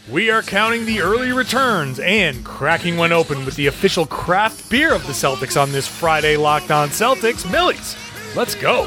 We are counting the early returns and cracking one open with the official craft beer of the Celtics on this Friday Locked On Celtics. Millies, let's go.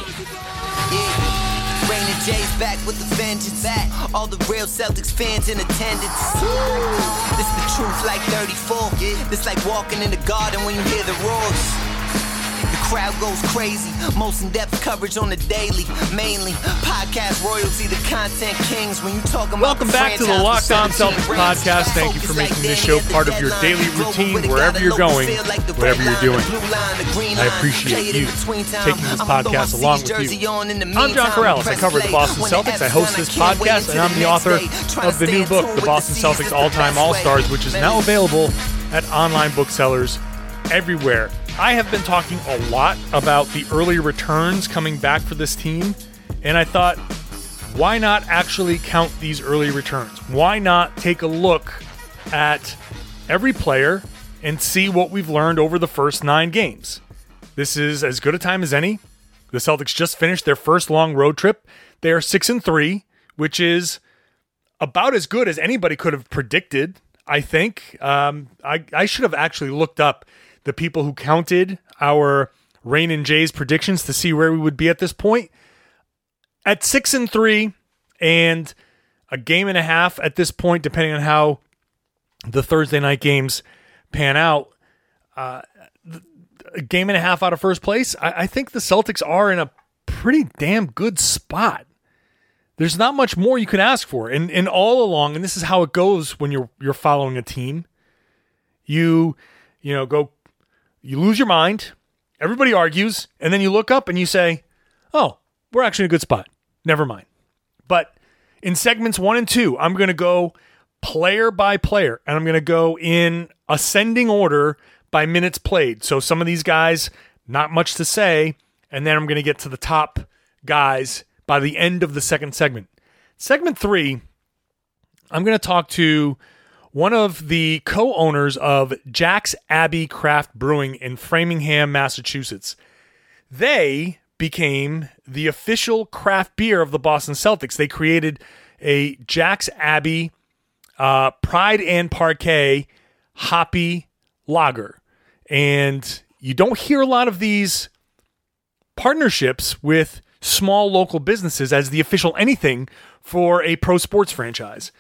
Rain and Jay's back with the vengeance. All the real Celtics fans in attendance. This the truth like 34. This like walking in the garden when you hear the roars. The crowd goes crazy. Most in-depth coverage on the daily. Mainly podcast royalty, the content kings. When you talking about welcome back to the Locked On Celtics podcast. Thank you for making this show part of your daily routine wherever you're going, whatever you're doing. I appreciate you taking this podcast along with you. I'm John Corrales. I cover the Boston Celtics. I host this podcast, and I'm the author of the new book, The Boston Celtics All-Time All-Stars, which is now available at online booksellers everywhere. I have been talking a lot about the early returns coming back for this team, and I thought, why not actually count these early returns? Why not take a look at every player and see what we've learned over the first 9 games? This is as good a time as any. The Celtics just finished their first long road trip. They are 6-3, which is about as good as anybody could have predicted, I think. I should have actually looked up the people who counted our Rain and Jay's predictions to see where we would be at this point. At 6-3 and a game and a half at this point, depending on how the Thursday night games pan out, a game and a half out of first place, I think the Celtics are in a pretty damn good spot. There's not much more you can ask for. And all along, and this is how it goes when you're following a team, you lose your mind, everybody argues, and then you look up and you say, oh, we're actually in a good spot. Never mind. But in segments 1 and 2, I'm going to go player by player, and I'm going to go in ascending order by minutes played. So some of these guys, not much to say, and then I'm going to get to the top guys by the end of the second segment. Segment 3, I'm going to talk to one of the co-owners of Jack's Abbey Craft Brewing in Framingham, Massachusetts. They became the official craft beer of the Boston Celtics. They created a Jack's Abbey Pride and Parquet hoppy lager. And you don't hear a lot of these partnerships with small local businesses as the official anything for a pro sports franchise.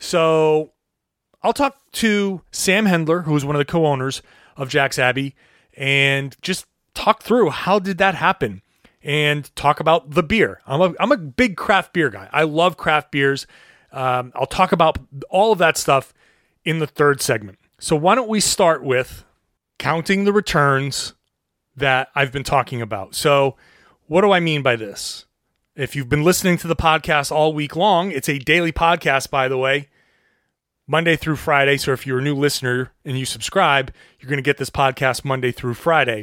So I'll talk to Sam Hendler, who is one of the co-owners of Jack's Abbey, and just talk through how did that happen and talk about the beer. I'm a big craft beer guy. I love craft beers. I'll talk about all of that stuff in the third segment. So why don't we start with counting the returns that I've been talking about. So what do I mean by this? If you've been listening to the podcast all week long, it's a daily podcast, by the way, Monday through Friday. So if you're a new listener and you subscribe, you're going to get this podcast Monday through Friday.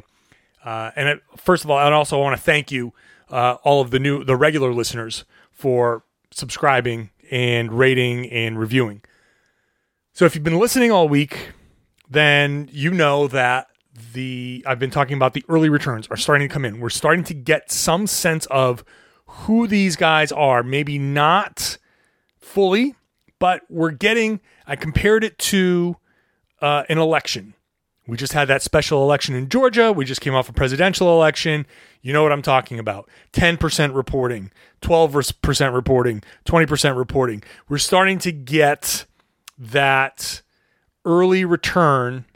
First of all, I also want to thank you, all of the regular listeners, for subscribing and rating and reviewing. So if you've been listening all week, then you know that I've been talking about the early returns are starting to come in. We're starting to get some sense of who these guys are. Maybe not fully, but we're getting. I compared it to an election. We just had that special election in Georgia. We just came off a presidential election. You know what I'm talking about. 10% reporting, 12% reporting, 20% reporting. We're starting to get that early return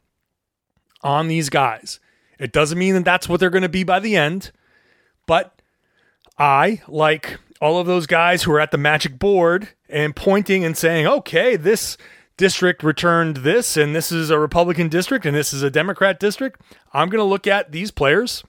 on these guys. It doesn't mean that that's what they're going to be by the end, but I, like all of those guys who are at the magic board and pointing and saying, okay, this district returned this, and this is a Republican district, and this is a Democrat district. I'm going to look at these players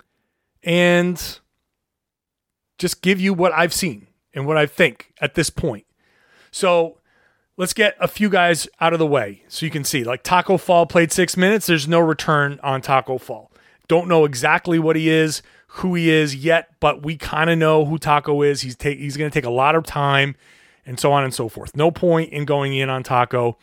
and just give you what I've seen and what I think at this point. So let's get a few guys out of the way so you can see. Like Taco Fall played 6 minutes. There's no return on Taco Fall. Don't know exactly what he is, who he is yet, but we kind of know who Taco is. He's going to take a lot of time, and so on and so forth. No point in going in on Taco.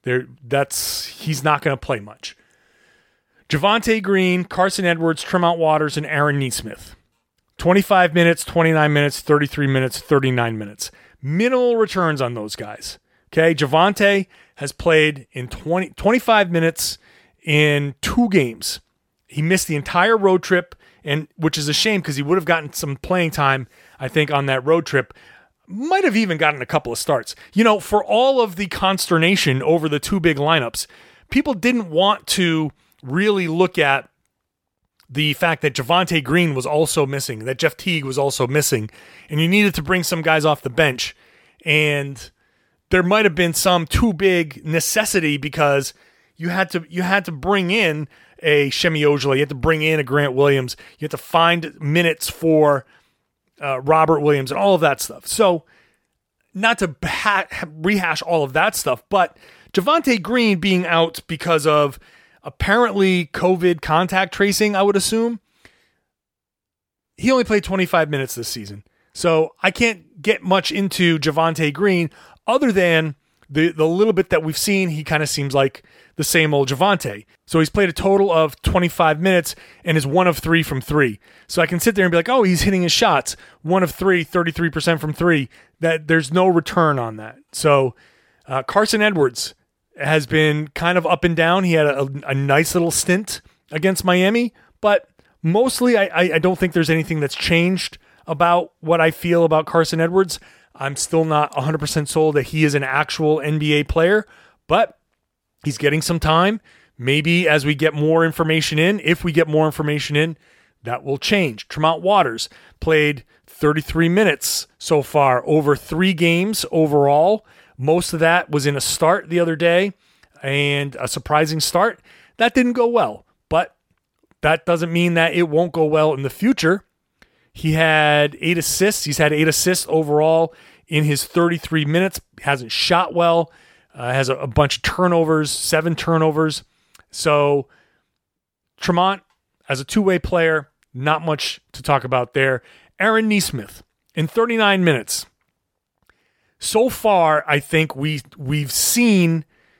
He's not going to play much. Javonte Green, Carson Edwards, Tremont Waters, and Aaron Nesmith. 25 minutes, 29 minutes, 33 minutes, 39 minutes. Minimal returns on those guys. Okay, Javonte has played in 25 minutes in 2 games. He missed the entire road trip, and which is a shame because he would have gotten some playing time, I think, on that road trip. Might have even gotten a couple of starts. For all of the consternation over the 2 big lineups, people didn't want to really look at the fact that Javonte Green was also missing, that Jeff Teague was also missing, and you needed to bring some guys off the bench. And there might have been some too big necessity because you had to bring in a Semi Ojeleye, you had to bring in a Grant Williams, you had to find minutes for Robert Williams and all of that stuff. So not to rehash all of that stuff, but Javonte Green being out because of apparently COVID contact tracing, I would assume, he only played 25 minutes this season. So I can't get much into Javonte Green other than the little bit that we've seen. He kind of seems like the same old Javonte. So he's played a total of 25 minutes and is 1 of 3 from 3. So I can sit there and be like, oh, he's hitting his shots. 1 of 3, 33% from 3. That there's no return on that. So Carson Edwards has been kind of up and down. He had a nice little stint against Miami, but mostly I don't think there's anything that's changed about what I feel about Carson Edwards. I'm still not 100% sold that he is an actual NBA player, but he's getting some time. Maybe as we get more information in, if we get more information in, that will change. Tremont Waters played 33 minutes so far over 3 games overall. Most of that was in a start the other day, and a surprising start. That didn't go well, but that doesn't mean that it won't go well in the future. He had 8 assists. He's had 8 assists overall in his 33 minutes. Hasn't shot well. Has a bunch of turnovers, 7 turnovers. So Tremont, as a two-way player, not much to talk about there. Aaron Nesmith in 39 minutes. So far, I think we've seen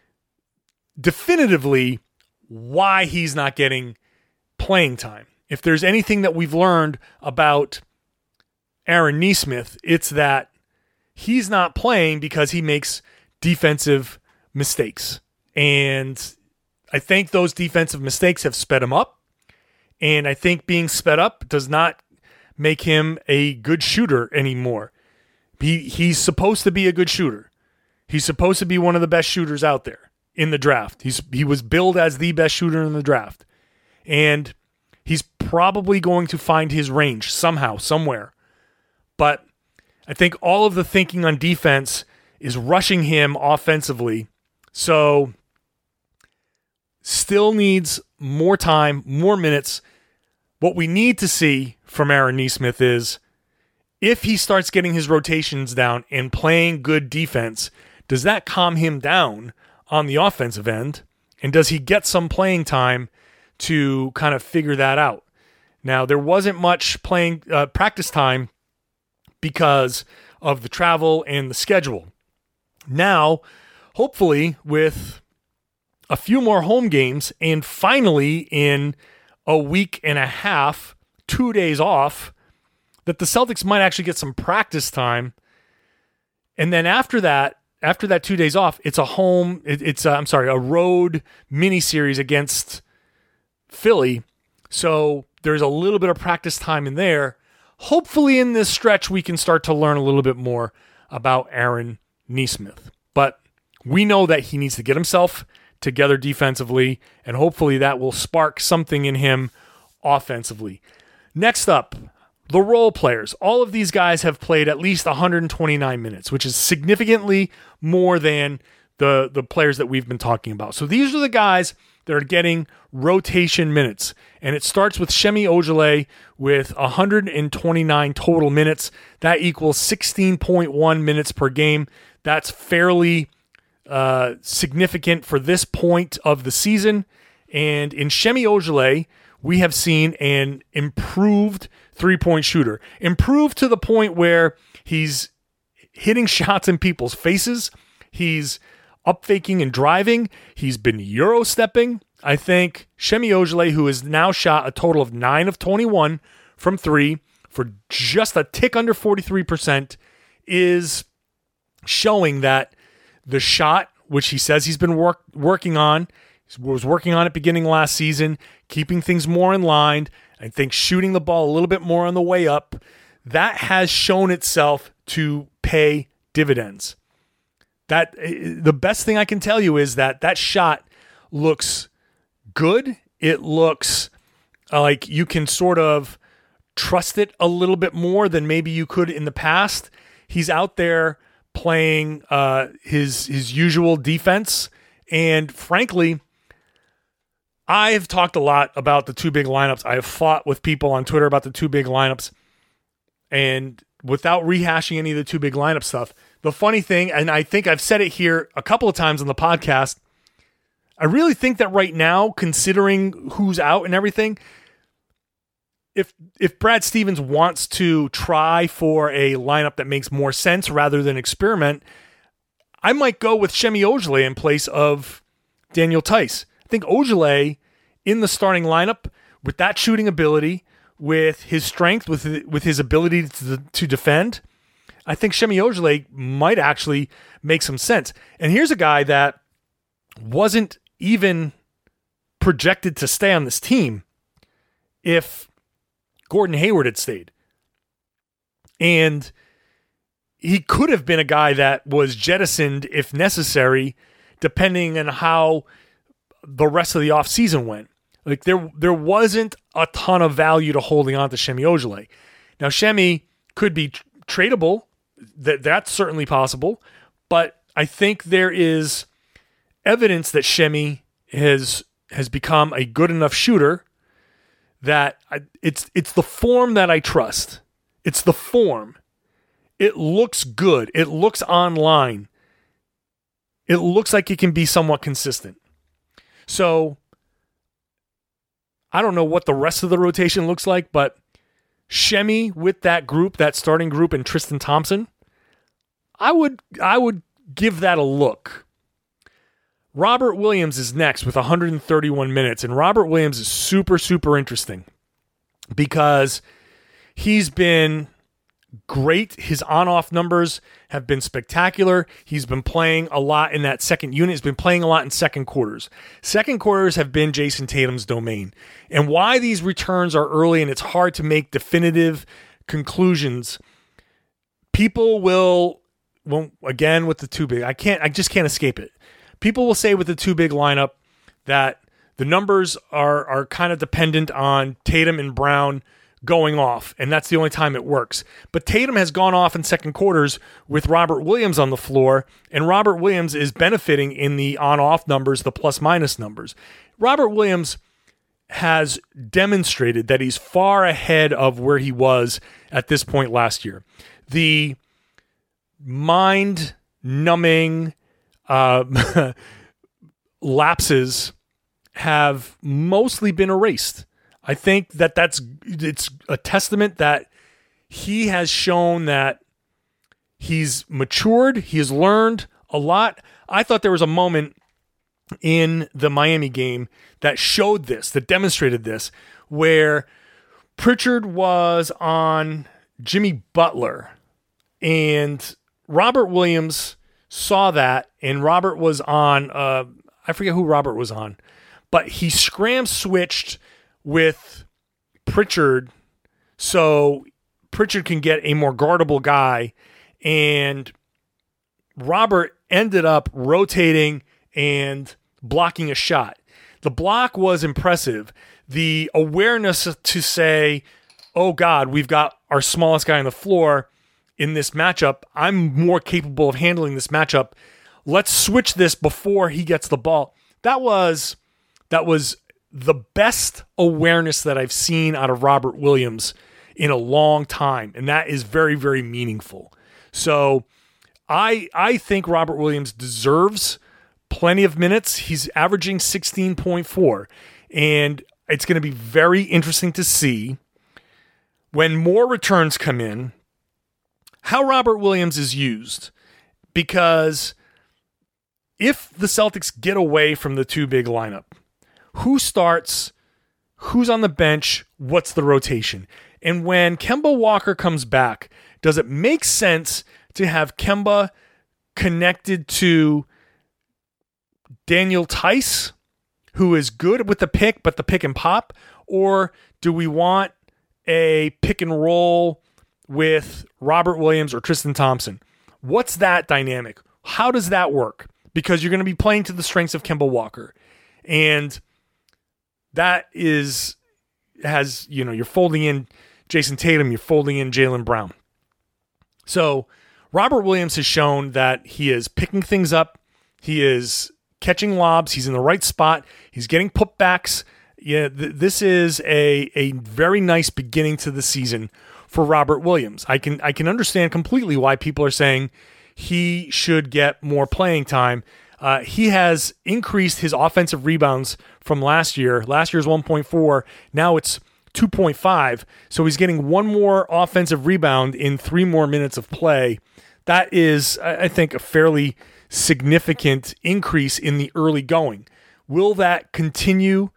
definitively why he's not getting playing time. If there's anything that we've learned about Aaron Nesmith, it's that he's not playing because he makes defensive mistakes. And I think those defensive mistakes have sped him up. And I think being sped up does not make him a good shooter anymore. He's supposed to be a good shooter. He's supposed to be one of the best shooters out there in the draft. He was billed as the best shooter in the draft. And he's probably going to find his range somehow, somewhere. But I think all of the thinking on defense is rushing him offensively. So still needs more time, more minutes. What we need to see from Aaron Nesmith is if he starts getting his rotations down and playing good defense, does that calm him down on the offensive end? And does he get some playing time to kind of figure that out? Now, there wasn't much practice time because of the travel and the schedule. Now, hopefully, with a few more home games and finally in a week and a half, 2 days off, that the Celtics might actually get some practice time. And then after that 2 days off, it's a road mini series against Philly. So there's a little bit of practice time in there. Hopefully in this stretch, we can start to learn a little bit more about Aaron Nesmith. But we know that he needs to get himself together defensively, and hopefully that will spark something in him offensively. Next up, the role players. All of these guys have played at least 129 minutes, which is significantly more than the players that we've been talking about. So these are the guys that are getting rotation minutes. And it starts with Semi Ojeleye with 129 total minutes. That equals 16.1 minutes per game. That's fairly significant for this point of the season. And in Semi Ojeleye, we have seen an improved three-point shooter. Improved to the point where he's hitting shots in people's faces. He's up faking and driving. He's been Euro stepping. I think Semi Ojeleye, who has now shot a total of 9 of 21 from 3 for just a tick under 43%, is showing that the shot, which he says he's been working on. He was working on it beginning last season, keeping things more in line. I think shooting the ball a little bit more on the way up. That has shown itself to pay dividends. That the best thing I can tell you is that shot looks good. It looks like you can sort of trust it a little bit more than maybe you could in the past. He's out there playing his usual defense, and frankly, I have talked a lot about the two big lineups. I have fought with people on Twitter about the two big lineups, and without rehashing any of the two big lineup stuff, the funny thing, and I think I've said it here a couple of times on the podcast, I really think that right now, considering who's out and everything, if Brad Stevens wants to try for a lineup that makes more sense rather than experiment, I might go with Semi Ojeleye in place of Daniel Theis. I think Ojeleye in the starting lineup with that shooting ability, with his strength, with his ability to defend, I think Semi Ojeleye might actually make some sense. And here's a guy that wasn't even projected to stay on this team if Gordon Hayward had stayed. And he could have been a guy that was jettisoned if necessary, depending on how the rest of the offseason went. Like there wasn't a ton of value to holding on to Semi Ojeleye. Now, Semi could be tradable. That's certainly possible. But I think there is evidence that Semi has become a good enough shooter that it's the form that I trust. It's the form. It looks good. It looks online. It looks like it can be somewhat consistent. So I don't know what the rest of the rotation looks like, but Semi with that group, that starting group, and Tristan Thompson, I would give that a look. Robert Williams is next with 131 minutes, and Robert Williams is super, super interesting because he's been great. His on-off numbers have been spectacular. He's been playing a lot in that second unit. He's been playing a lot in second quarters. Second quarters have been Jason Tatum's domain. And why these returns are early and it's hard to make definitive conclusions, people will again with the two big, I just can't escape it. People will say with the two big lineup that the numbers are kind of dependent on Tatum and Brown going off, and that's the only time it works. But Tatum has gone off in second quarters with Robert Williams on the floor, and Robert Williams is benefiting in the on-off numbers, the plus-minus numbers. Robert Williams has demonstrated that he's far ahead of where he was at this point last year. The mind-numbing lapses have mostly been erased. I think it's a testament that he has shown that he's matured, he has learned a lot. I thought there was a moment in the Miami game that showed this, that demonstrated this, where Pritchard was on Jimmy Butler and Robert Williams saw that, and Robert was on, I forget who Robert was on, but he switched with Pritchard so Pritchard can get a more guardable guy, and Robert ended up rotating and blocking a shot. The block was impressive. The awareness to say, oh God, we've got our smallest guy on the floor in this matchup. I'm more capable of handling this matchup. Let's switch this before he gets the ball. That was the best awareness that I've seen out of Robert Williams in a long time, and that is very, very meaningful. So I think Robert Williams deserves plenty of minutes. He's averaging 16.4, and it's going to be very interesting to see when more returns come in how Robert Williams is used, because if the Celtics get away from the two big lineup, who starts, who's on the bench, what's the rotation? And when Kemba Walker comes back, does it make sense to have Kemba connected to Daniel Tice, who is good with the pick, but the pick and pop? Or do we want a pick and roll with Robert Williams or Tristan Thompson? What's that dynamic? How does that work? Because you're going to be playing to the strengths of Kemba Walker. And that you're folding in Jason Tatum, you're folding in Jaylen Brown. So Robert Williams has shown that he is picking things up. He is catching lobs. He's in the right spot. He's getting putbacks. Yeah, this is a very nice beginning to the season for Robert Williams. I can understand completely why people are saying he should get more playing time. He has increased his offensive rebounds from last year. Last year's 1.4. Now it's 2.5. So he's getting one more offensive rebound in 3 more minutes of play. That is, I think, a fairly significant increase in the early going. Will that continue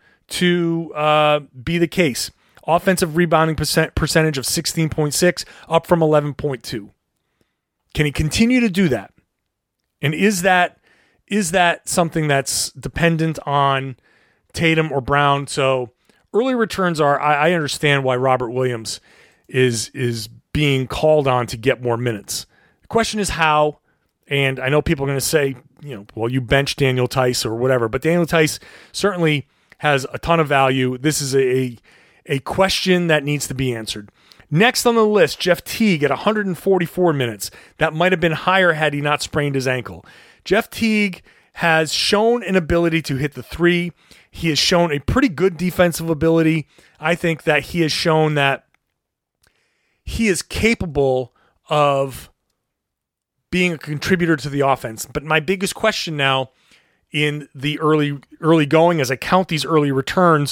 to be the case? Offensive rebounding percentage of 16.6, up from 11.2. Can he continue to do that? And is that something that's dependent on Tatum or Brown? So early returns are, I understand why Robert Williams is being called on to get more minutes. The question is how, and I know people are going to say, well, you bench Daniel Tice or whatever, but Daniel Tice certainly has a ton of value. This is a question that needs to be answered. Next on the list, Jeff Teague at 144 minutes. That might have been higher had he not sprained his ankle. Jeff Teague has shown an ability to hit the three. He has shown a pretty good defensive ability. I think that he has shown that he is capable of being a contributor to the offense. But my biggest question now in the early going, as I count these early returns,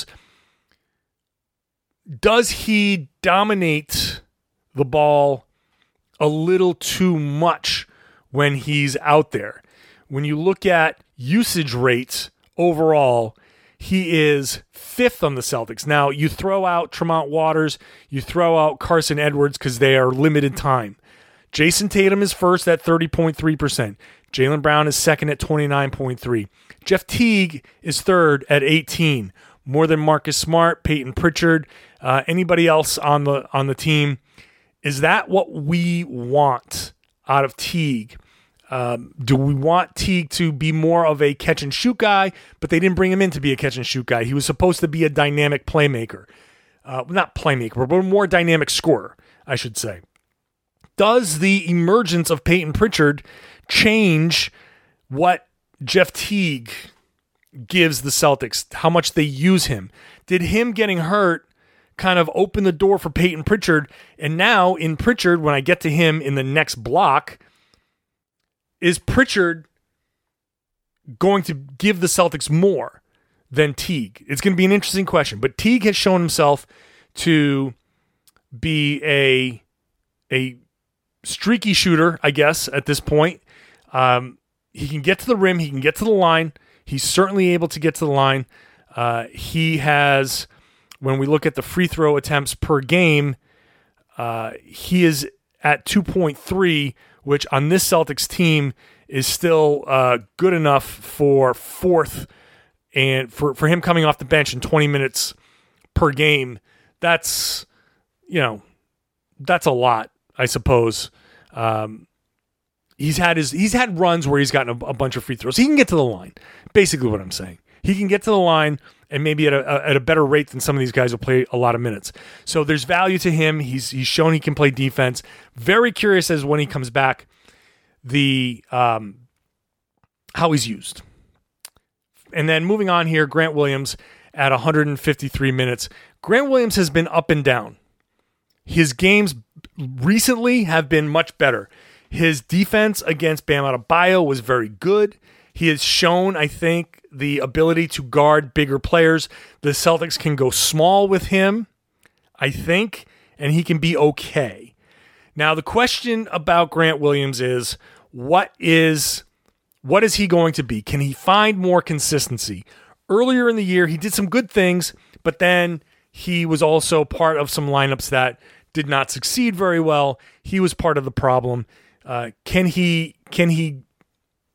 does he dominate the ball a little too much when he's out there? When you look at usage rates overall, he is 5th on the Celtics. Now, you throw out Tremont Waters, you throw out Carson Edwards because they are limited time. Jason Tatum is first at 30.3%. Jaylen Brown is second at 29.3%. Jeff Teague is third at 18%. More than Marcus Smart, Peyton Pritchard, anybody else on the team. Is that what we want out of Teague? Do we want Teague to be more of a catch-and-shoot guy, but they didn't bring him in to be a catch-and-shoot guy. He was supposed to be a dynamic playmaker. Not playmaker, but a more dynamic scorer, I should say. Does the emergence of Peyton Pritchard change what Jeff Teague gives the Celtics, how much they use him? Did him getting hurt kind of open the door for Peyton Pritchard? And now in Pritchard, when I get to him in the next block, is Pritchard going to give the Celtics more than Teague? It's going to be an interesting question. But Teague has shown himself to be a streaky shooter, I guess, at this point. He can get to the rim. He can get to the line. He's certainly able to get to the line. He has, when we look at the free throw attempts per game, he is at 2.3, which on this Celtics team is still good enough for 4th. And for him coming off the bench in 20 minutes per game, that's a lot, I suppose. He's had runs where he's gotten a bunch of free throws. He can get to the line. Basically what I'm saying. He can get to the line and maybe at a better rate than some of these guys who play a lot of minutes. So there's value to him. He's shown he can play defense. Very curious as when he comes back, how he's used. And then moving on here, Grant Williams at 153 minutes. Grant Williams has been up and down. His games recently have been much better. His defense against Bam Adebayo was very good. He has shown, I think, the ability to guard bigger players. The Celtics can go small with him, I think, and he can be okay. Now, the question about Grant Williams is, what is he going to be? Can he find more consistency? Earlier in the year, he did some good things, but then he was also part of some lineups that did not succeed very well. He was part of the problem. Can he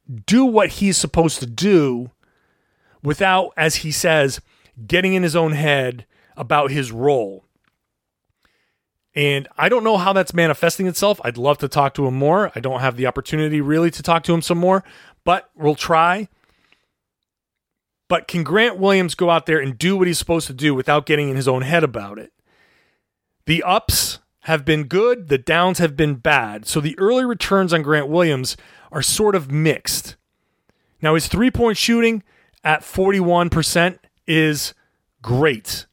do what he's supposed to do without, as he says, getting in his own head about his role. And I don't know how that's manifesting itself. I'd love to talk to him more. I don't have the opportunity really to talk to him some more, but we'll try. But can Grant Williams go out there and do what he's supposed to do without getting in his own head about it? The ups have been good. The downs have been bad. So the early returns on Grant Williams are sort of mixed. Now, his three-point shooting at 41% is great.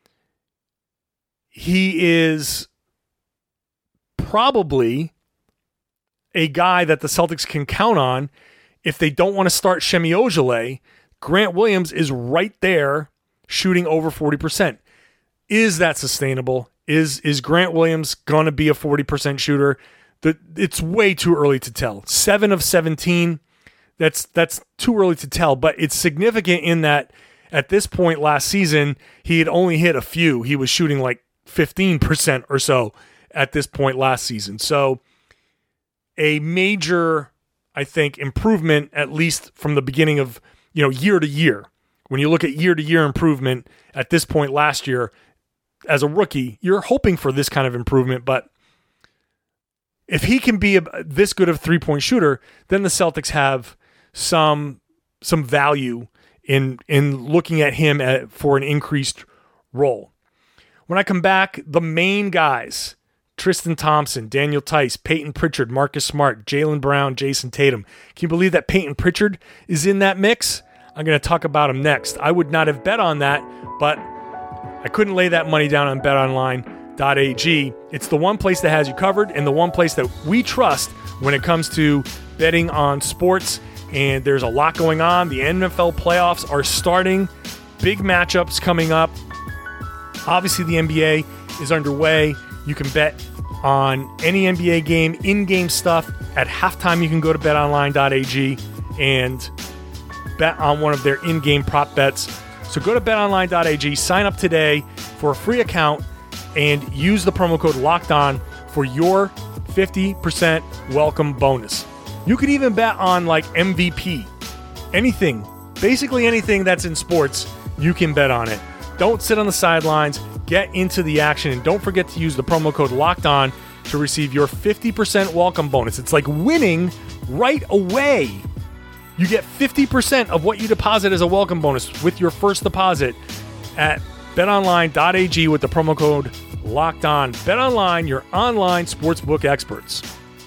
He is probably a guy that the Celtics can count on if they don't want to start Semi Ojeleye. Grant Williams is right there shooting over 40%. Is that sustainable? Is Grant Williams going to be a 40% shooter? It's way too early to tell. 7 of 17, that's too early to tell, but it's significant in that at this point last season, he had only hit a few. He was shooting like 15% or so at this point last season. So a major, I think, improvement, at least from the beginning of, year to year. When you look at year to year improvement at this point last year, as a rookie, you're hoping for this kind of improvement, but if he can be this good of three-point shooter, then the Celtics have some value in looking at him for an increased role. When I come back, the main guys, Tristan Thompson, Daniel Tice, Peyton Pritchard, Marcus Smart, Jaylen Brown, Jason Tatum. Can you believe that Peyton Pritchard is in that mix? I'm going to talk about him next. I would not have bet on that, but I couldn't lay that money down on betonline.ag. It's the one place that has you covered and the one place that we trust when it comes to betting on sports. And there's a lot going on. The NFL playoffs are starting. Big matchups coming up. Obviously, the NBA is underway. You can bet on any NBA game, in-game stuff. At halftime, you can go to betonline.ag and bet on one of their in-game prop bets. So go to betonline.ag, sign up today for a free account, and use the promo code LOCKEDON for your 50% welcome bonus. You could even bet on like MVP. Anything, basically anything that's in sports, you can bet on it. Don't sit on the sidelines. Get into the action, and don't forget to use the promo code LOCKEDON to receive your 50% welcome bonus. It's like winning right away. You get 50% of what you deposit as a welcome bonus with your first deposit at betonline.ag with the promo code LOCKEDON. BetOnline, your online sportsbook experts.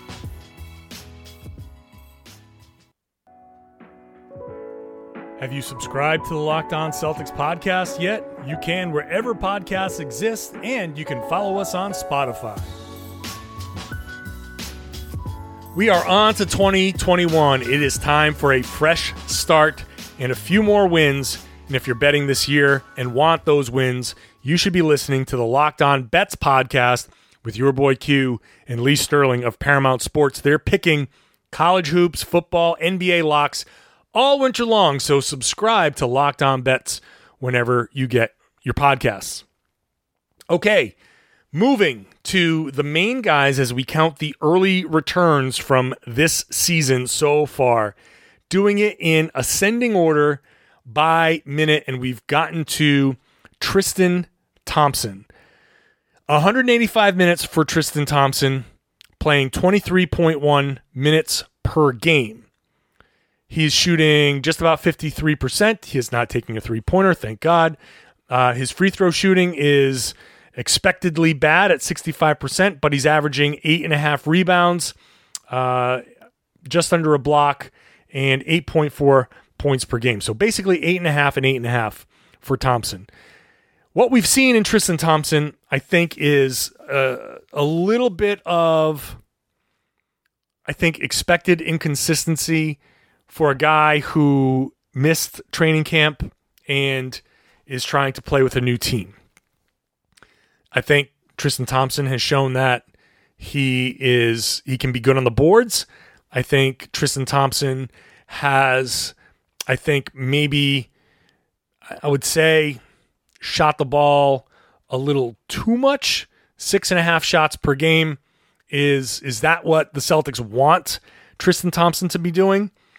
Have you subscribed to the Locked On Celtics podcast yet? You can wherever podcasts exist, and you can follow us on Spotify. We are on to 2021. It is time for a fresh start and a few more wins. And if you're betting this year and want those wins, you should be listening to the Locked On Bets podcast with your boy Q and Lee Sterling of Paramount Sports. They're picking college hoops, football, NBA locks all winter long. So subscribe to Locked On Bets whenever you get your podcasts. Okay, moving to the main guys as we count the early returns from this season so far. Doing it in ascending order by minute, and we've gotten to Tristan Thompson. 185 minutes for Tristan Thompson, playing 23.1 minutes per game. He's shooting just about 53%. He is not taking a three-pointer, thank God. His free throw shooting is expectedly bad at 65%, but he's averaging 8.5 rebounds, just under a block, and 8.4 points per game. So basically 8.5 and 8.5 for Thompson. What we've seen in Tristan Thompson, I think, is a little bit of, expected inconsistency for a guy who missed training camp and is trying to play with a new team. I think Tristan Thompson has shown that he can be good on the boards. I think Tristan Thompson has, maybe, I would say, shot the ball a little too much. 6.5 shots per game. Is that what the Celtics want Tristan Thompson to be doing?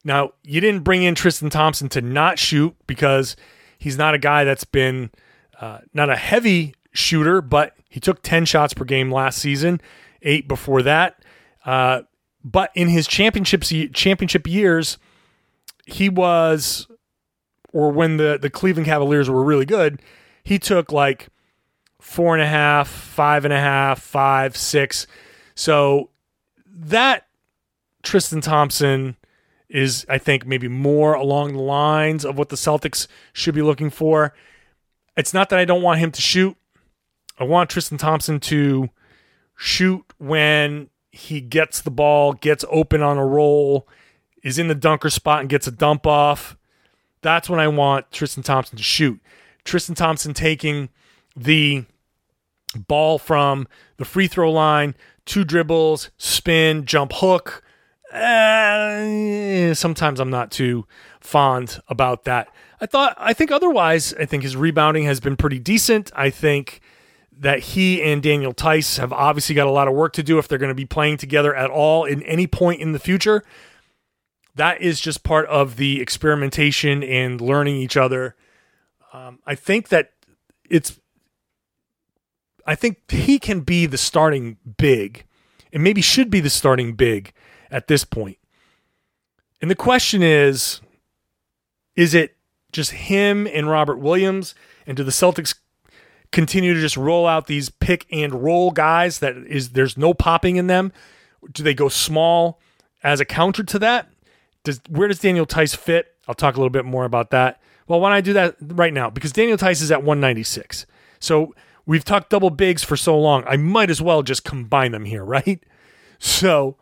Now, you didn't bring in Tristan Thompson to not shoot because he's not a guy that's been not a heavy shooter, but he took 10 shots per game last season, 8 before that. But in his championship years, he was, or when the Cleveland Cavaliers were really good, he took like 4.5, 5.5, 5, 6. So that Tristan Thompson is, I think, maybe more along the lines of what the Celtics should be looking for. It's not that I don't want him to shoot. I want Tristan Thompson to shoot when he gets the ball, gets open on a roll, is in the dunker spot and gets a dump off. That's when I want Tristan Thompson to shoot. Tristan Thompson taking the ball from the free throw line, 2 dribbles, spin, jump hook. Sometimes I'm not too fond about that. I think otherwise, I think his rebounding has been pretty decent. I think that he and Daniel Theis have obviously got a lot of work to do if they're going to be playing together at all in any point in the future. That is just part of the experimentation and learning each other. I think he can be the starting big, and maybe should be the starting big at this point. And the question is it just him and Robert Williams, and do the Celtics continue to just roll out these pick and roll guys there's no popping in them? Do they go small as a counter to that? Where does Daniel Theis fit? I'll talk a little bit more about that. Well, why don't I do that right now? Because Daniel Theis is at 196. So we've talked double bigs for so long, I might as well just combine them here, right? So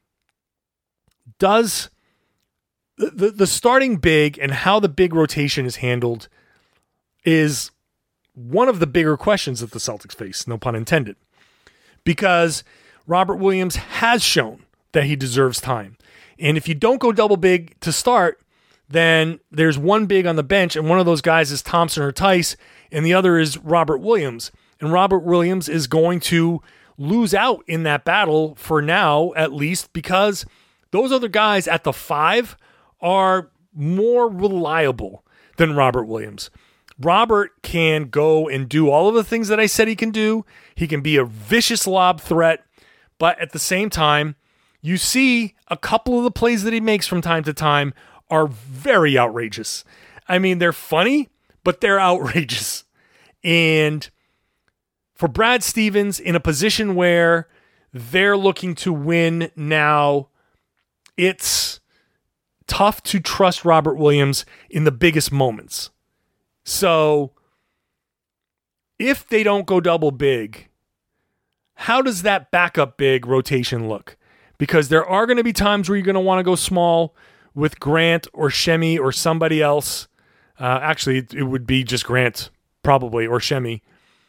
does the starting big and how the big rotation is handled is one of the bigger questions that the Celtics face, no pun intended. Because Robert Williams has shown that he deserves time. And if you don't go double big to start, then there's one big on the bench, and one of those guys is Thompson or Theis, and the other is Robert Williams. And Robert Williams is going to lose out in that battle for now, at least, because those other guys at the 5 are more reliable than Robert Williams. Robert can go and do all of the things that I said he can do. He can be a vicious lob threat, but at the same time, you see a couple of the plays that he makes from time to time are very outrageous. I mean, they're funny, but they're outrageous. And for Brad Stevens, in a position where they're looking to win now, it's tough to trust Robert Williams in the biggest moments. So if they don't go double big, how does that backup big rotation look? Because there are going to be times where you're going to want to go small with Grant or Shemi or somebody else. Actually, it would be just Grant, probably, or Shemi.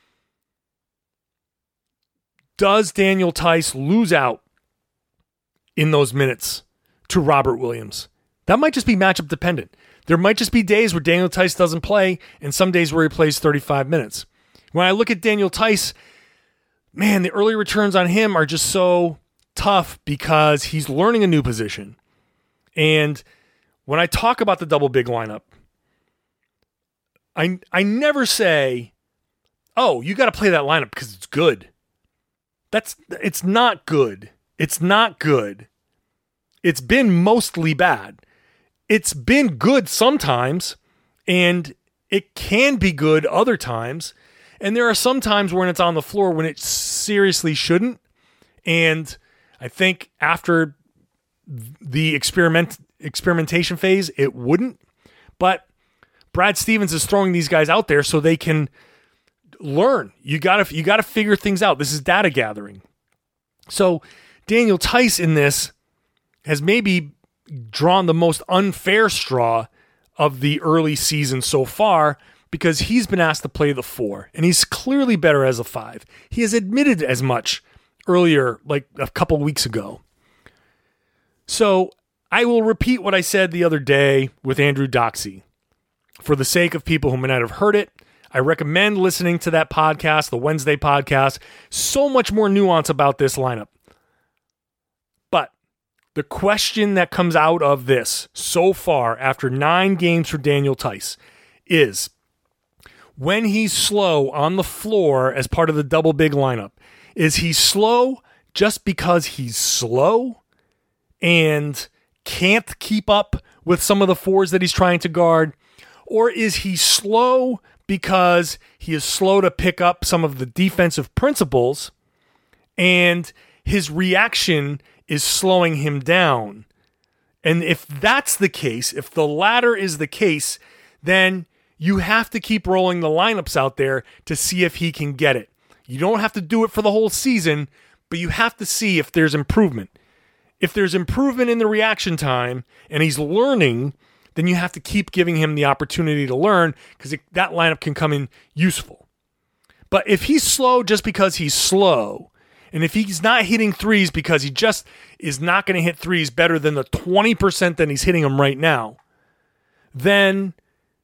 Does Daniel Theis lose out in those minutes to Robert Williams? That might just be matchup dependent. There might just be days where Daniel Theis doesn't play and some days where he plays 35 minutes. When I look at Daniel Theis, man, the early returns on him are just so tough because he's learning a new position. And when I talk about the double big lineup, I never say, oh, you got to play that lineup because it's good. It's not good. It's not good. It's been mostly bad. It's been good sometimes, and it can be good other times. And there are some times when it's on the floor when it seriously shouldn't. And I think after the experimentation phase, it wouldn't. But Brad Stevens is throwing these guys out there so they can learn. You gotta figure things out. This is data gathering. So Daniel Theis in this has maybe drawn the most unfair straw of the early season so far because he's been asked to play the 4, and he's clearly better as a 5. He has admitted as much earlier, like a couple weeks ago. So I will repeat what I said the other day with Andrew Doxey. For the sake of people who may not have heard it, I recommend listening to that podcast, the Wednesday podcast. So much more nuance about this lineup. But the question that comes out of this so far after 9 games for Daniel Theis is, when he's slow on the floor as part of the double big lineup, is he slow just because he's slow and can't keep up with some of the fours that he's trying to guard? Or is he slow because he is slow to pick up some of the defensive principles and his reaction is slowing him down? And if that's the case, if the latter is the case, then you have to keep rolling the lineups out there to see if he can get it. You don't have to do it for the whole season, but you have to see if there's improvement. If there's improvement in the reaction time and he's learning, then you have to keep giving him the opportunity to learn, because that lineup can come in useful. But if he's slow just because he's slow, and if he's not hitting threes because he just is not going to hit threes better than the 20% that he's hitting them right now, then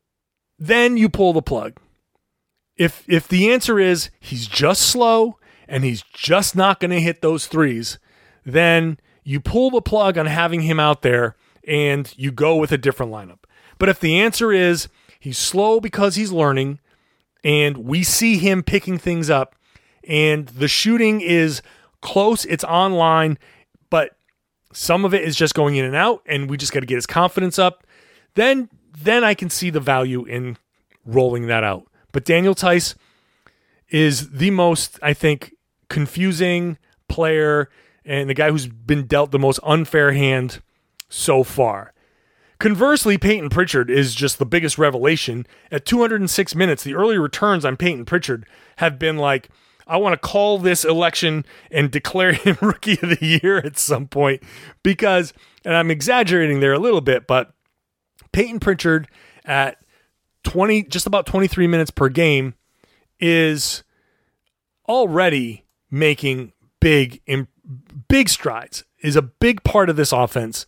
you pull the plug. If the answer is he's just slow and he's just not going to hit those threes, then you pull the plug on having him out there and you go with a different lineup. But if the answer is he's slow because he's learning and we see him picking things up and the shooting is close, it's online, but some of it is just going in and out and we just got to get his confidence up, then I can see the value in rolling that out. But Daniel Theis is the most, I think, confusing player and the guy who's been dealt the most unfair hand so far. Conversely, Peyton Pritchard is just the biggest revelation. At 206 minutes, the early returns on Peyton Pritchard have been like, I want to call this election and declare him Rookie of the Year at some point, because, and I'm exaggerating there a little bit, but Peyton Pritchard at just about 23 minutes per game is already making big strides, is a big part of this offense.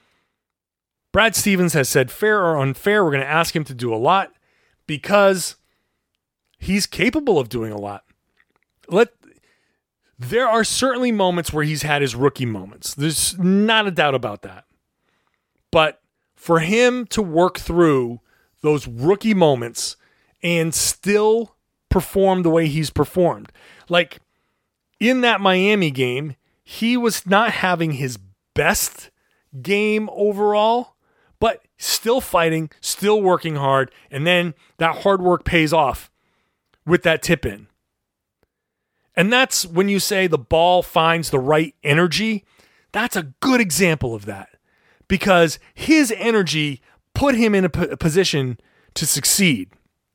Brad Stevens has said, fair or unfair, we're going to ask him to do a lot because he's capable of doing a lot. There are certainly moments where he's had his rookie moments. There's not a doubt about that. But for him to work through those rookie moments and still perform the way he's performed, like in that Miami game, he was not having his best game overall, but still fighting, still working hard, and then that hard work pays off with that tip in. And that's when you say the ball finds the right energy. That's a good example of that, because his energy put him in a position to succeed.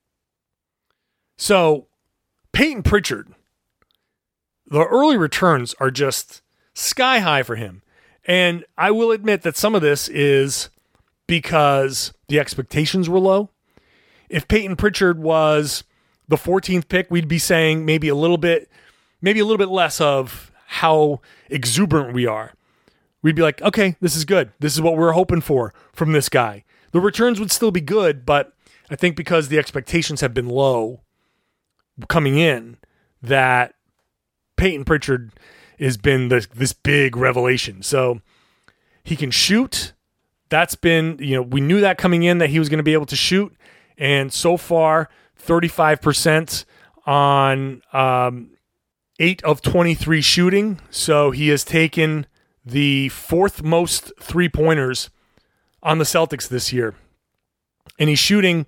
So Peyton Pritchard, the early returns are just sky high for him. And I will admit that some of this is because the expectations were low. If Peyton Pritchard was the 14th pick, we'd be saying maybe a little bit less of how exuberant we are. We'd be like, okay, this is good. This is what we're hoping for from this guy. The returns would still be good, but I think because the expectations have been low coming in, that Peyton Pritchard has been this big revelation. So he can shoot. That's been, we knew that coming in that he was going to be able to shoot. And so far, 35% on 8 of 23 shooting. So he has taken the 4th most 3-pointers on the Celtics this year. And he's shooting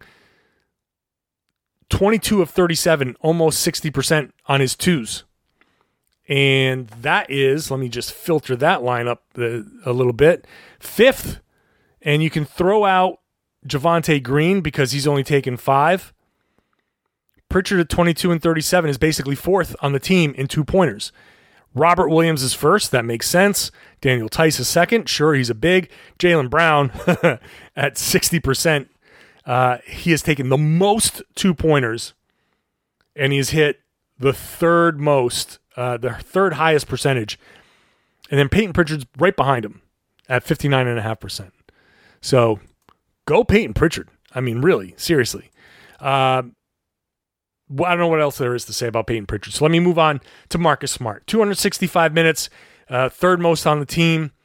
22 of 37, almost 60% on his twos. And that is, let me just filter that lineup a little bit, 5th. And you can throw out Javonte Green because he's only taken 5. Pritchard at 22 and 37 is basically 4th on the team in 2-pointers. Robert Williams is 1st. That makes sense. Daniel Theis is 2nd. Sure, he's a big. Jaylen Brown at 60%. He has taken the most 2-pointers, and he has hit the 3rd most, the 3rd highest percentage. And then Peyton Pritchard's right behind him at 59.5%. So go Peyton Pritchard. I mean, really, seriously. I don't know what else there is to say about Peyton Pritchard. So let me move on to Marcus Smart. 265 minutes, 3rd most on the team.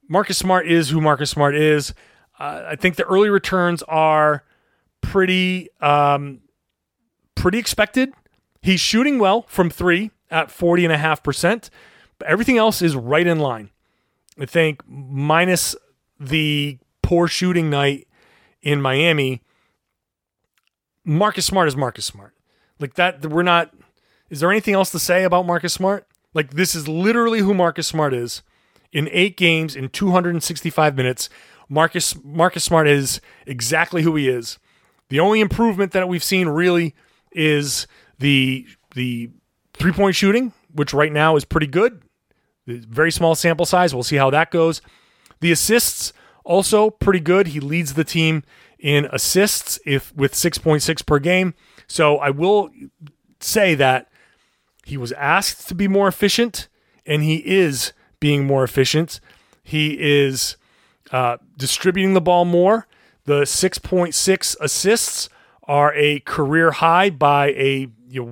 Marcus Smart is who Marcus Smart is. I think the early returns are pretty expected. He's shooting well from 3 at 40.5%, but everything else is right in line. I think minus the poor shooting night in Miami, Marcus Smart is Marcus Smart. Like that, is there anything else to say about Marcus Smart? Like, this is literally who Marcus Smart is. In 8 games, in 265 minutes, Marcus Smart is exactly who he is. The only improvement that we've seen really is the 3-point shooting, which right now is pretty good. Very small sample size. We'll see how that goes. The assists, also pretty good. He leads the team in assists with 6.6 per game. So I will say that he was asked to be more efficient, and he is being more efficient. He is distributing the ball more. The 6.6 assists are a career high by a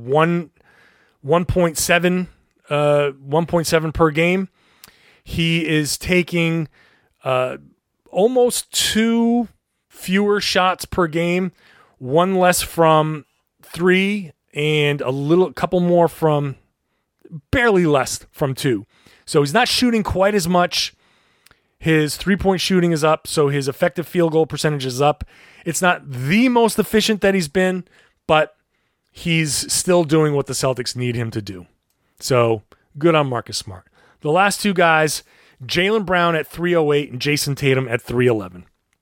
1.7 per game. He is taking almost 2 fewer shots per game, 1 less from 3 and a couple more from, barely less from 2. So he's not shooting quite as much. His 3-point shooting is up, so his effective field goal percentage is up. It's not the most efficient that he's been, but he's still doing what the Celtics need him to do. So good on Marcus Smart. The last 2 guys, Jaylen Brown at 308 and Jason Tatum at 311.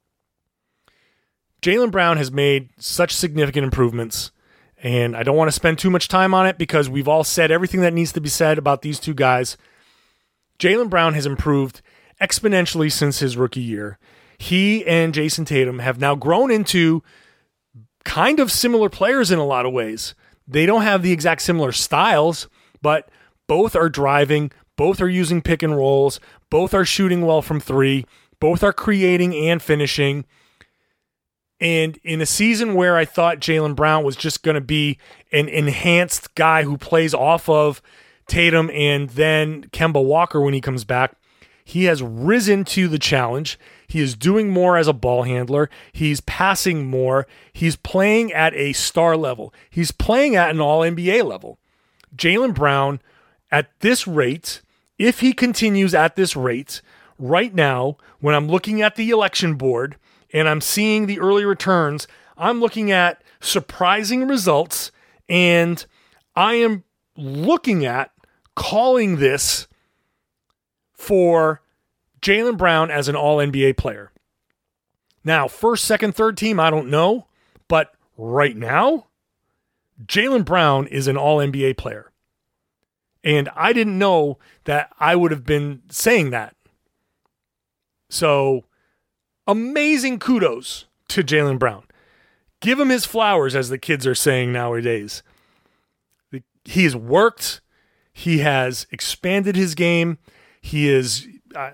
Jaylen Brown has made such significant improvements, and I don't want to spend too much time on it because we've all said everything that needs to be said about these 2 guys. Jaylen Brown has improved exponentially since his rookie year. He and Jason Tatum have now grown into kind of similar players in a lot of ways. They don't have the exact similar styles, but both are driving, both are using pick and rolls, both are shooting well from 3, both are creating and finishing. And in a season where I thought Jaylen Brown was just going to be an enhanced guy who plays off of Tatum and then Kemba Walker when he comes back, he has risen to the challenge. He is doing more as a ball handler. He's passing more. He's playing at a star level. He's playing at an all-NBA level. Jaylen Brown, at this rate, if he continues at this rate, right now, when I'm looking at the election board and I'm seeing the early returns, I'm looking at surprising results, and I am looking at calling this for Jaylen Brown as an all-NBA player. Now, first, second, third team, I don't know, but right now, Jaylen Brown is an all-NBA player. And I didn't know that I would have been saying that. So, amazing kudos to Jaylen Brown. Give him his flowers, as the kids are saying nowadays. He has worked. He has expanded his game. He is,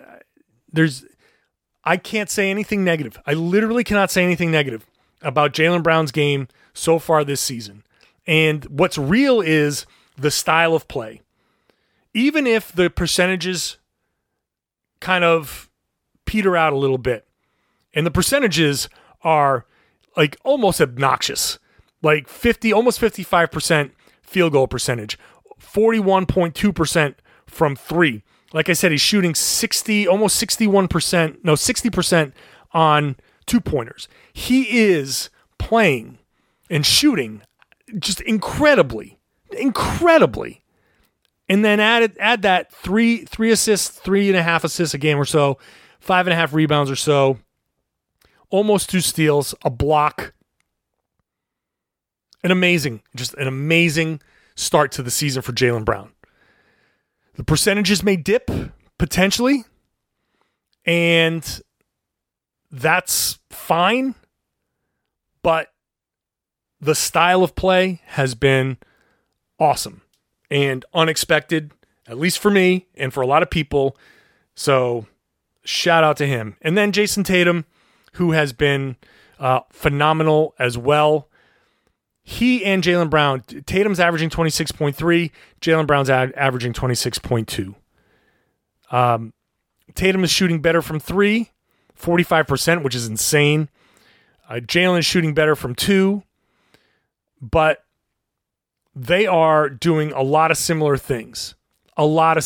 I can't say anything negative. I literally cannot say anything negative about Jaylen Brown's game so far this season. And what's real is the style of play. Even if the percentages kind of peter out a little bit, and the percentages are like almost obnoxious, like almost 55% field goal percentage, 41.2% from 3. Like I said, he's shooting 60% on 2-pointers. He is playing and shooting just incredibly. And then add that 3 assists, 3.5 assists a game or so, 5.5 rebounds or so, almost 2 steals, a block. An amazing start to the season for Jaylen Brown. The percentages may dip, potentially, and that's fine, but the style of play has been awesome and unexpected, at least for me and for a lot of people. So shout out to him. And then Jason Tatum, who has been phenomenal as well. He and Jaylen Brown, Tatum's averaging 26.3, Jaylen Brown's averaging 26.2. Tatum is shooting better from 3, 45%, which is insane. Jalen is shooting better from 2, but they are doing a lot of similar things. For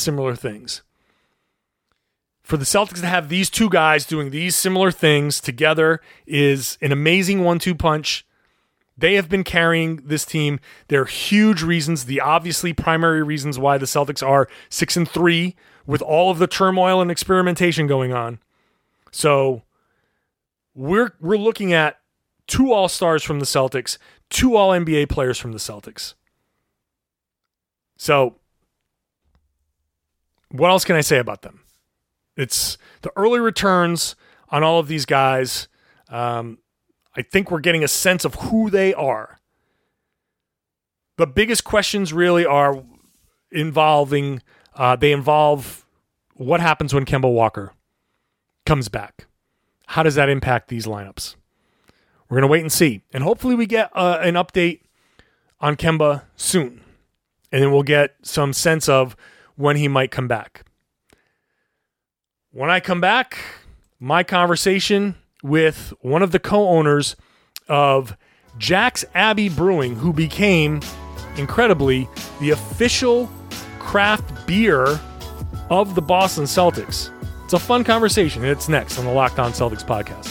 the Celtics to have these two guys doing these similar things together is an amazing 1-2 punch. They have been carrying this team. There are huge reasons, the obviously primary reasons why the Celtics are 6-3 with all of the turmoil and experimentation going on. So we're looking at 2 All-Stars from the Celtics, 2 All-NBA players from the Celtics. So what else can I say about them? It's the early returns on all of these guys. I think we're getting a sense of who they are. The biggest questions really are involve what happens when Kemba Walker comes back. How does that impact these lineups? We're going to wait and see. And hopefully we get an update on Kemba soon. And then we'll get some sense of when he might come back. When I come back, my conversation with one of the co-owners of Jack's Abbey Brewing, who became, incredibly, the official craft beer of the Boston Celtics. It's a fun conversation, and it's next on the Locked On Celtics podcast.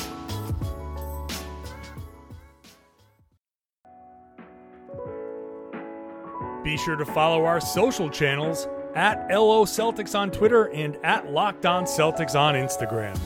Be sure to follow our social channels at LO Celtics on Twitter and at Locked On Celtics on Instagram.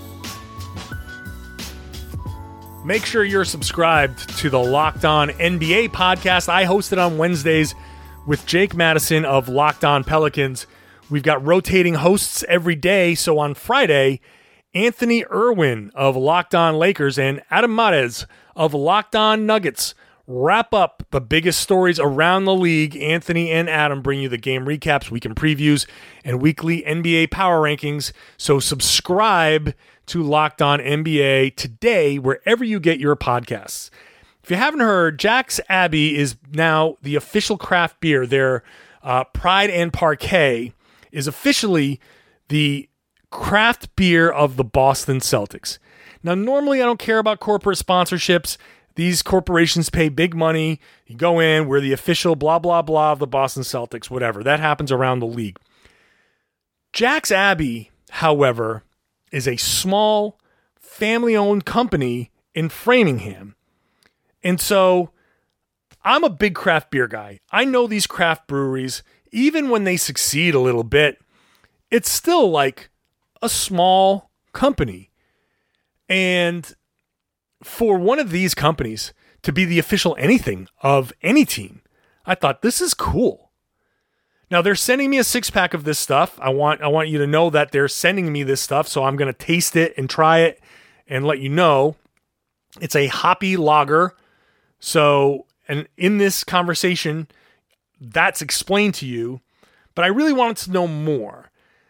Make sure you're subscribed to the Locked On NBA podcast I hosted on Wednesdays with Jake Madison of Locked On Pelicans. We've got rotating hosts every day, so on Friday, Anthony Irwin of Locked On Lakers and Adam Mares of Locked On Nuggets wrap up the biggest stories around the league. Anthony and Adam bring you the game recaps, weekend previews, and weekly NBA power rankings. So subscribe to Locked On NBA today, wherever you get your podcasts. If you haven't heard, Jack's Abbey is now the official craft beer. Their Pride and Parquet is officially the craft beer of the Boston Celtics. Now, normally I don't care about corporate sponsorships. These corporations pay big money. You go in, we're the official blah, blah, blah of the Boston Celtics, whatever. That happens around the league. Jack's Abbey, however, is a small, family-owned company in Framingham. And so I'm a big craft beer guy. I know these craft breweries, even when they succeed a little bit, it's still like a small company. And for one of these companies to be the official anything of any team, I thought, this is cool. Now, they're sending me a 6-pack of this stuff. I want you to know that they're sending me this stuff, so I'm going to taste it and try it and let you know. It's a hoppy lager. So, and in this conversation, that's explained to you. But I really wanted to know more.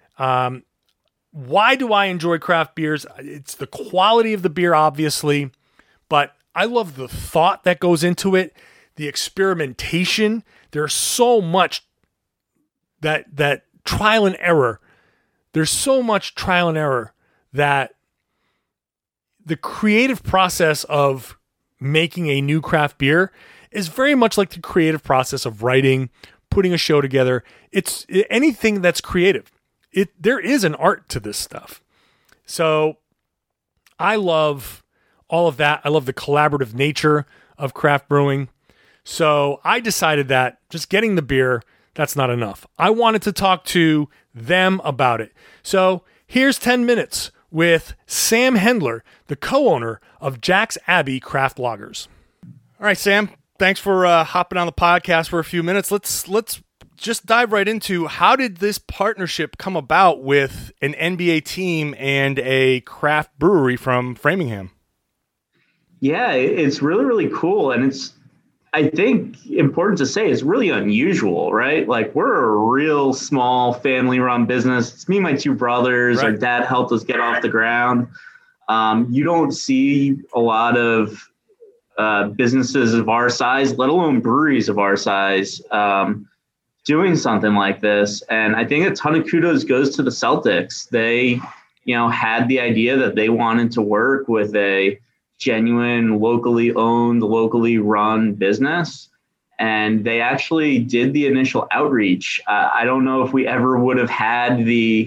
Why do I enjoy craft beers? It's the quality of the beer, obviously. But I love the thought that goes into it, the experimentation. There's so much that trial and error. There's so much trial and error that the creative process of making a new craft beer is very much like the creative process of writing, putting a show together. It's anything that's creative. There is an art to this stuff. So I love all of that. I love the collaborative nature of craft brewing. So I decided that just getting the beer, that's not enough. I wanted to talk to them about it. So here's 10 minutes with Sam Hendler, the co-owner of Jack's Abbey Craft Lagers. All right, Sam, thanks for hopping on the podcast for a few minutes. Let's just dive right into, how did this partnership come about with an NBA team and a craft brewery from Framingham? Yeah, it's really, really cool. And it's, I think, important to say, it's really unusual, right? Like, we're a real small family-run business. It's me and my 2 brothers. Right. Our dad helped us get off the ground. You don't see a lot of businesses of our size, let alone breweries of our size, doing something like this. And I think a ton of kudos goes to the Celtics. They, had the idea that they wanted to work with a genuine, locally owned, locally run business. And they actually did the initial outreach. I don't know if we ever would have had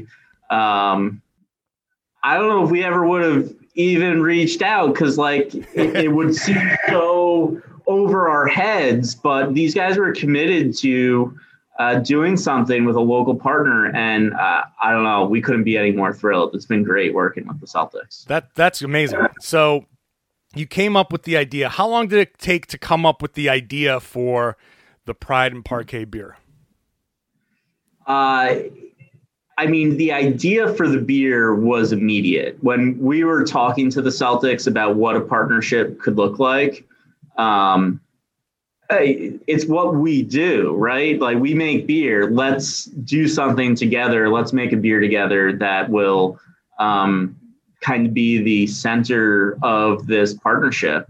even reached out, because it would seem so over our heads, but these guys were committed to doing something with a local partner. And I don't know, we couldn't be any more thrilled. It's been great working with the Celtics. That's amazing. So you came up with the idea. How long did it take to come up with the idea for the Pride and Parquet beer? The idea for the beer was immediate. When we were talking to the Celtics about what a partnership could look like, it's what we do, right? Like, we make beer. Let's do something together. Let's make a beer together that will kind of be the center of this partnership.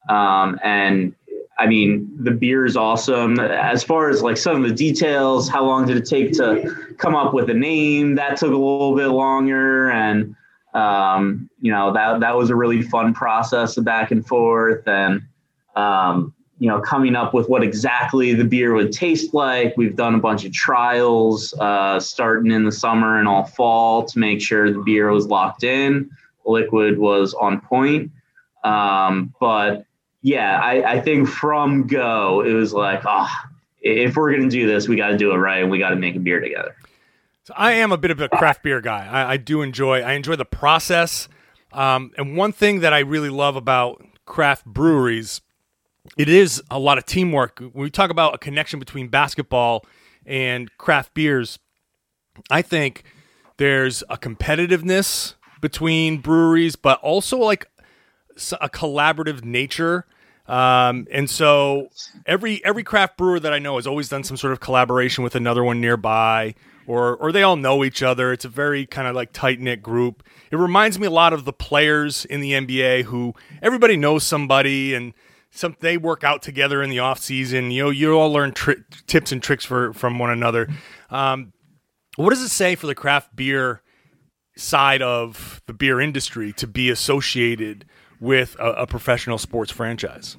The beer is awesome. As far as some of the details, how long did it take to come up with a name? That took a little bit longer. And, that was a really fun process of back and forth. And, coming up with what exactly the beer would taste like. We've done a bunch of trials starting in the summer and all fall to make sure the beer was locked in. The liquid was on point. But yeah, I think from go, it was like, if we're going to do this, we got to do it right. And we got to make a beer together. So I am a bit of a craft beer guy. I enjoy the process. And one thing that I really love about craft breweries, it is a lot of teamwork. When we talk about a connection between basketball and craft beers, I think there's a competitiveness between breweries, but also a collaborative nature. And so every craft brewer that I know has always done some sort of collaboration with another one nearby, or they all know each other. It's a very kind of tight-knit group. It reminds me a lot of the players in the NBA who everybody knows somebody, and they work out together in the off season. You all learn tips and tricks from one another. What does it say for the craft beer side of the beer industry to be associated with a professional sports franchise?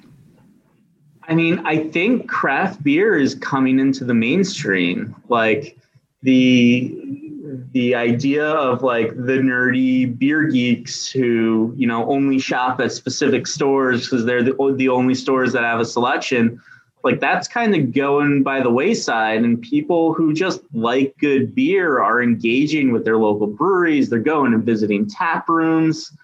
I think craft beer is coming into the mainstream. The idea of the nerdy beer geeks who, only shop at specific stores because they're the only stores that have a selection, that's kind of going by the wayside. And people who just like good beer are engaging with their local breweries. They're going and visiting tap rooms.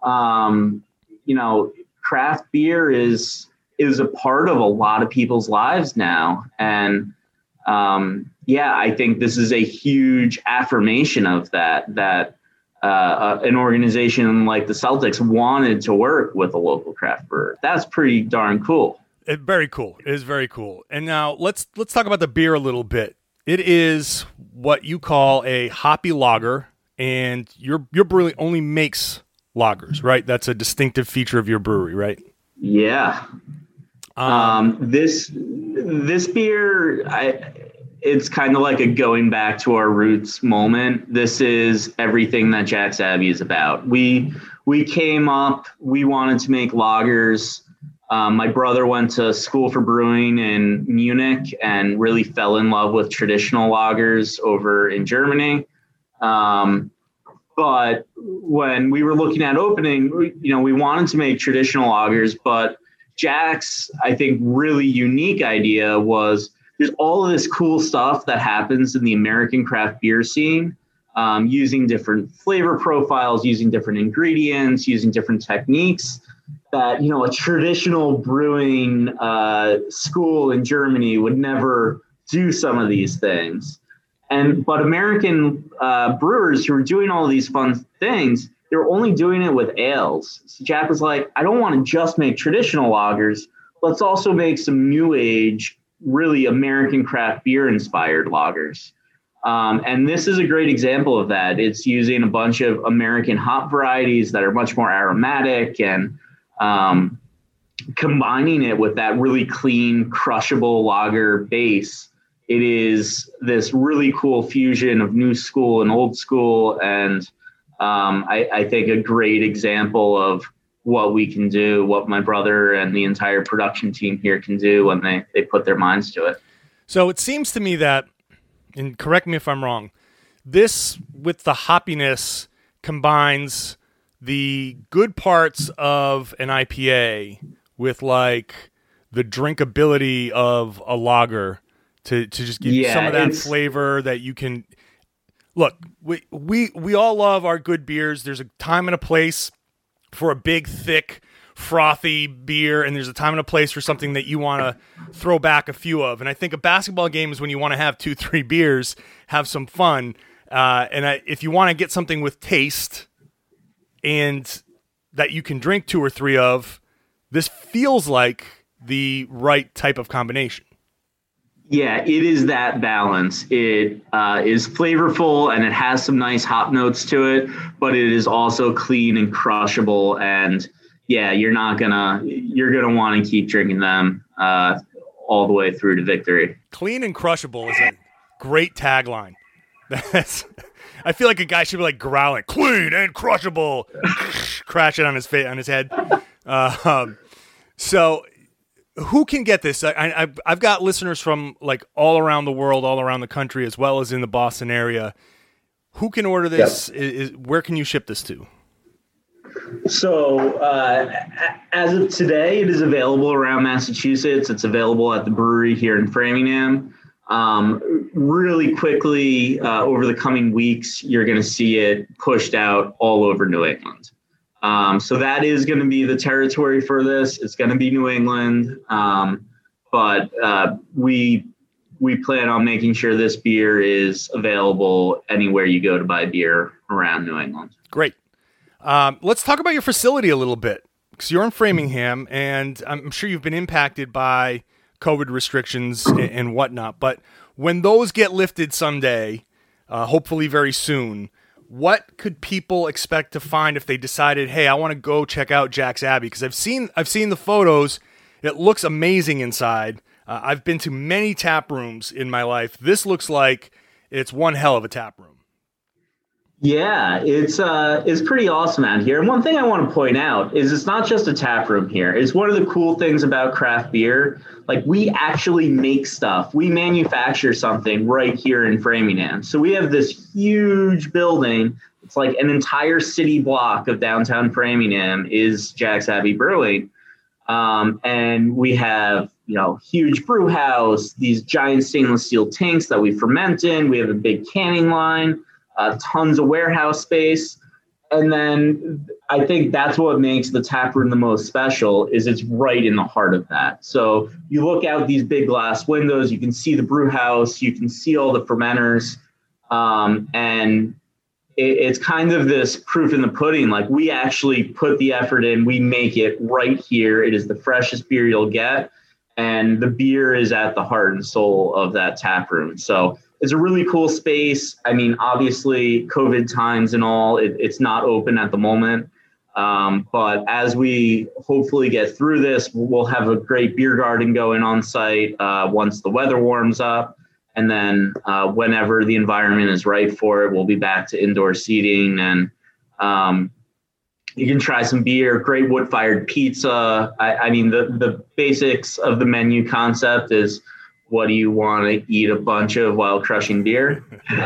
Craft beer is a part of a lot of people's lives now. And I think this is a huge affirmation of that an organization like the Celtics wanted to work with a local craft brewer. That's pretty darn cool. Very cool. It is very cool. And now let's talk about the beer a little bit. It is what you call a hoppy lager, and your brewery only makes lagers, right? That's a distinctive feature of your brewery, right? Yeah. This beer, it's kind of like a going back to our roots moment. This is everything that Jack's Abbey is about. We came up, we wanted to make lagers. My brother went to school for brewing in Munich and really fell in love with traditional lagers over in Germany. But when we were looking at opening, we wanted to make traditional lagers, but Jack's, I think, really unique idea was there's all of this cool stuff that happens in the American craft beer scene, using different flavor profiles, using different ingredients, using different techniques that, a traditional brewing school in Germany would never do some of these things. But American brewers who were doing all of these fun things, they were only doing it with ales. So Jack was like, I don't want to just make traditional lagers. Let's also make some new age, really American craft beer inspired lagers. And this is a great example of that. It's using a bunch of American hop varieties that are much more aromatic and combining it with that really clean, crushable lager base it is this really cool fusion of new school and old school. And I think a great example of what we can do, what my brother and the entire production team here can do when they put their minds to it. So it seems to me that, and correct me if I'm wrong, this with the hoppiness combines the good parts of an IPA with like the drinkability of a lager to just give you some of that flavor that you can look. We all love our good beers. There's a time and a place for a big, thick, frothy beer, and there's a time and a place for something that you want to throw back a few of. And I think a basketball game is when you want to have 2-3 beers, have some fun. If you want to get something with taste and that you can drink 2 or 3 of, this feels like the right type of combination. Yeah, it is that balance. It is flavorful and it has some nice hop notes to it, but it is also clean and crushable. And yeah, you're gonna want to keep drinking them all the way through to victory. Clean and crushable is a great tagline. I feel like a guy should be like growling, clean and crushable, crash it on his face, on his head. So who can get this? I've got listeners from like all around the world, all around the country, as well as in the Boston area. Who can order this? Yep. Where can you ship this to? So as of today, it is available around Massachusetts. It's available at the brewery here in Framingham. Really quickly, over the coming weeks, you're going to see it pushed out all over New England. So that is going to be the territory for this. It's going to be New England. But we plan on making sure this beer is available anywhere you go to buy beer around New England. Great. Let's talk about your facility a little bit, because you're in Framingham, and I'm sure you've been impacted by COVID restrictions and whatnot. But when those get lifted someday, hopefully very soon, what could people expect to find if they decided, hey, I want to go check out Jack's Abbey? Because I've seen the photos. It looks amazing inside. I've been to many tap rooms in my life. This looks like it's one hell of a tap room. Yeah, it's pretty awesome out here. And one thing I want to point out is it's not just a tap room here. It's one of the cool things about craft beer. Like, we actually make stuff. We manufacture something right here in Framingham. So we have this huge building. It's like an entire city block of downtown Framingham is Jack's Abbey Brewing. And we have, huge brew house, these giant stainless steel tanks that we ferment in. We have a big canning line. Tons of warehouse space. And then I think that's what makes the tap room the most special, is it's right in the heart of that. So you look out these big glass windows, you can see the brew house, you can see all the fermenters. And it's kind of this proof in the pudding. Like, we actually put the effort in, we make it right here. It is the freshest beer you'll get. And the beer is at the heart and soul of that tap room. So it's a really cool space. I mean, obviously, COVID times and all, it's not open at the moment. But as we hopefully get through this, we'll have a great beer garden going on site once the weather warms up. And then whenever the environment is right for it, we'll be back to indoor seating. And you can try some beer, great wood-fired pizza. I mean, the basics of the menu concept is, what do you want to eat a bunch of while crushing beer?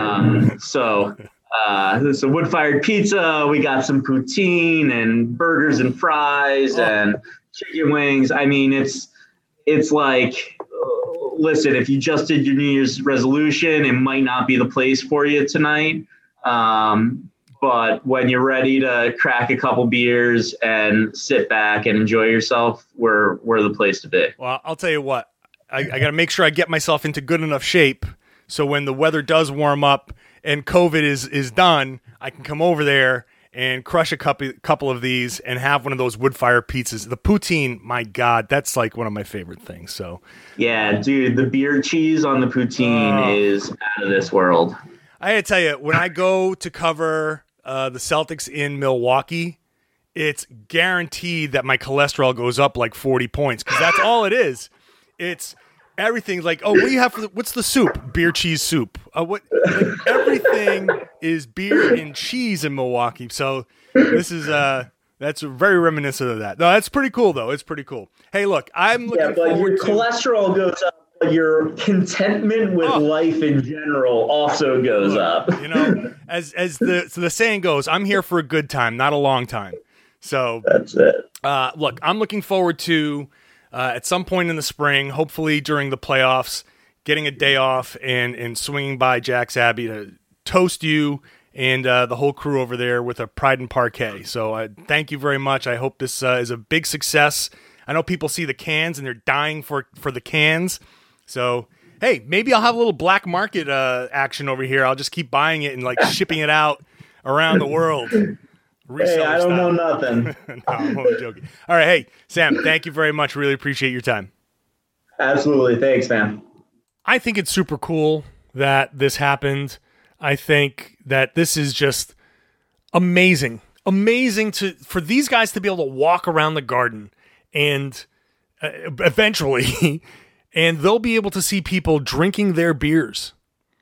So wood-fired pizza. We got some poutine and burgers and fries and chicken wings. I mean, it's like, listen, if you just did your New Year's resolution, it might not be the place for you tonight. But when you're ready to crack a couple beers and sit back and enjoy yourself, we're the place to be. Well, I'll tell you what. I got to make sure I get myself into good enough shape so when the weather does warm up and COVID is done, I can come over there and crush a couple of these and have one of those wood-fire pizzas. The poutine, my God, that's like one of my favorite things. So, yeah, dude, the beer cheese on the poutine is out of this world. I got to tell you, when I go to cover the Celtics in Milwaukee, it's guaranteed that my cholesterol goes up like 40 points, because that's all it is. It's everything like, oh, what do you have what's the soup? Beer, cheese, soup. Everything is beer and cheese in Milwaukee. So this is that's very reminiscent of that. No, that's pretty cool though. It's pretty cool. Hey, look, I'm looking forward your to cholesterol goes up. Your contentment with life in general also goes up. As the saying goes, I'm here for a good time, not a long time. So that's it. Look, I'm looking forward to at some point in the spring, hopefully during the playoffs, getting a day off and swinging by Jack's Abbey to toast you and the whole crew over there with a Pride and Parquet. So thank you very much. I hope this is a big success. I know people see the cans and they're dying for the cans. So, hey, maybe I'll have a little black market action over here. I'll just keep buying it and like shipping it out around the world. Hey, I don't know nothing. No, I'm only joking. All right, hey, Sam, thank you very much. Really appreciate your time. Absolutely. Thanks, man. I think it's super cool that this happened. I think that this is just amazing. Amazing for these guys to be able to walk around the Garden and eventually... and they'll be able to see people drinking their beers,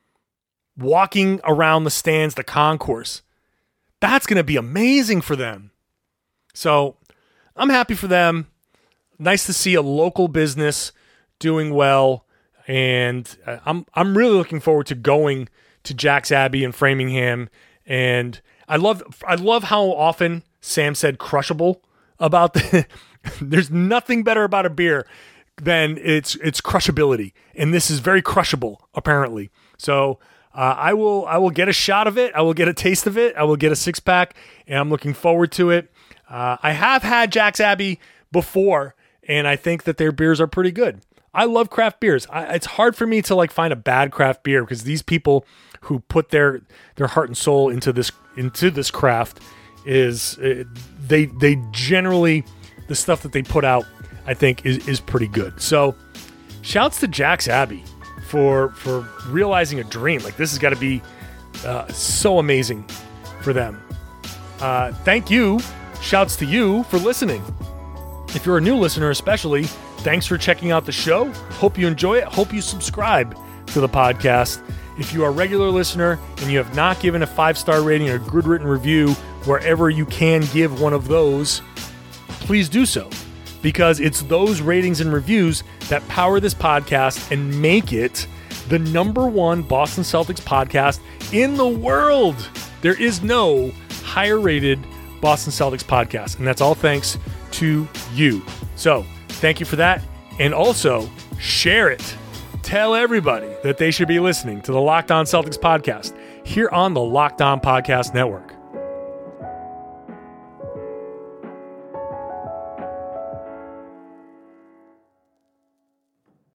walking around the stands, the concourse. That's going to be amazing for them. So I'm happy for them. Nice to see a local business doing well. And I'm really looking forward to going to Jack's Abbey in Framingham. And I love how often Sam said crushable about the there's nothing better about a beer than its crushability, and this is very crushable apparently. So I will get a shot of it. I will get a taste of it. I will get a 6-pack, and I'm looking forward to it. I have had Jack's Abbey before, and I think that their beers are pretty good. I love craft beers. It's hard for me to like find a bad craft beer because these people who put their heart and soul into this craft is they generally, the stuff that they put out, I think is pretty good. So shouts to Jack's Abbey for realizing a dream. Like this has got to be so amazing for them. Thank you. Shouts to you for listening. If you're a new listener especially, thanks for checking out the show. Hope you enjoy it. Hope you subscribe to the podcast. If you are a regular listener and you have not given a 5-star rating or a good written review wherever you can give one of those, please do so. Because it's those ratings and reviews that power this podcast and make it the #1 Boston Celtics podcast in the world. There is no higher rated Boston Celtics podcast, and that's all thanks to you. So thank you for that. And also share it. Tell everybody that they should be listening to the Locked On Celtics podcast here on the Locked On Podcast Network.